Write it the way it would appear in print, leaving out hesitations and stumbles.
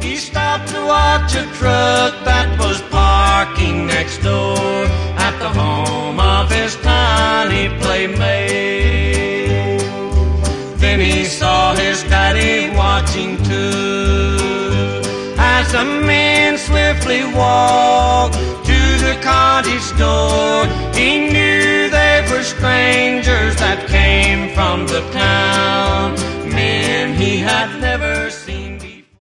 He stopped to watch a truck that was parking next door at the home of his tiny playmate. Then he saw his daddy watching too, as the men swiftly walked to the cottage door. He knew they were strangers that came from the town, men he had never